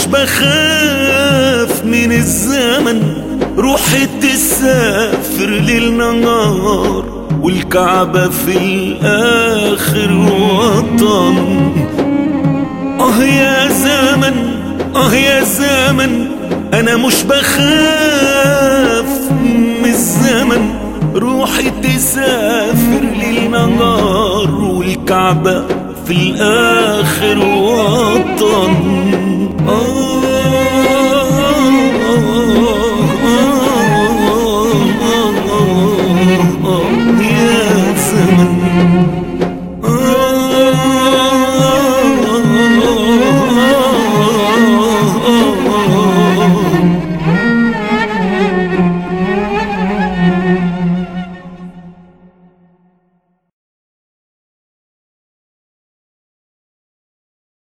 بخاف من الزمن، روحي تسافر ليل نهار والكعبة في الآخر وطن. يا زمن، يا زمن، أنا مش بخاف من الزمن، روحي تسافر ليل نهار والكعبة في الآخر وطن.